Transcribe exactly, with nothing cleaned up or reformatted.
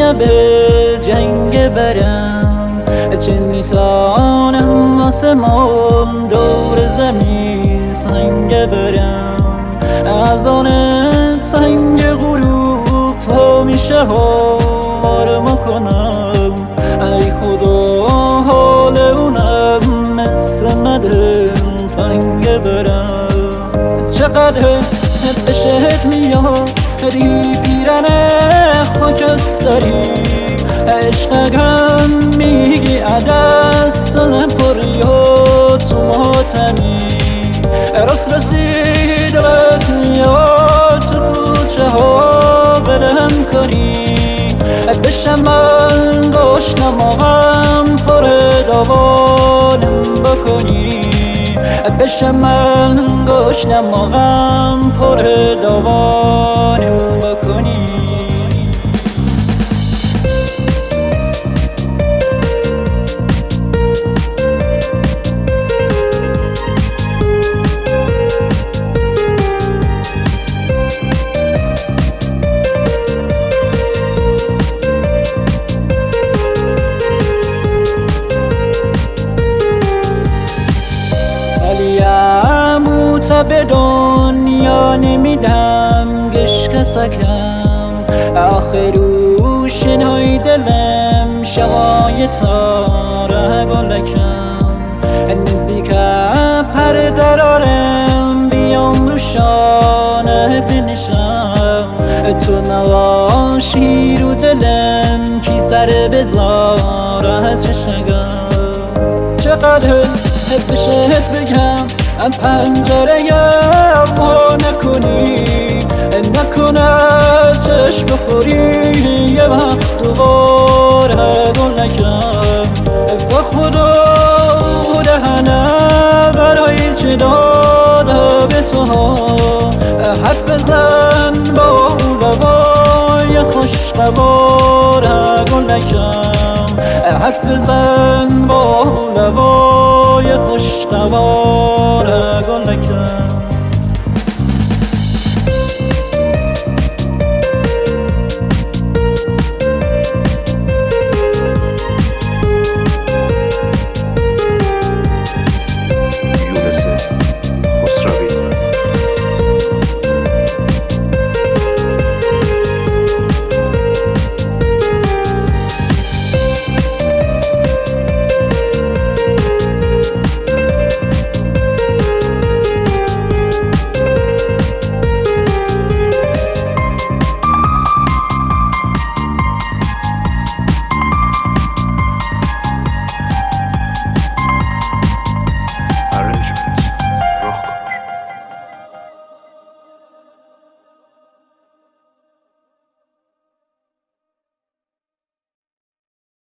شب جنگ برم، چه میتانم آسمان دور زمین سنگ برم. از آن سنگ غروب تا میشه آرما کنم. ای خدا حال اونم مثل مدل تنگ برم. چقدر بهت میاد دی پیرن خاکستری، عشقم میگی عدستم پری و تو ماتمی. راست رسید دلت میاد تو کوچه ها بلم کنی، بشم من گشنم آقم پر دوانم بکنی. بشم من گشنم آقم پر دوانم بکنی. به دنیا نمیدم گش کسکم، آخر او شنای دلم شوای تاره گلکم. نزدیک پر درارم بیام رو شانه بنشم، تو نواشی رو دلم کی سر بذاره چشگم. چقدر بشت بگم پنجره ما نکنی، نکنه چشم بخوری یه وقت دوباره گل نکن. با خدا دهنه برای چه داده به تو ها، حرف بزن با لبای خوش قواره گل نکن. حرف بزن با لبای خوش قواره گل نکن.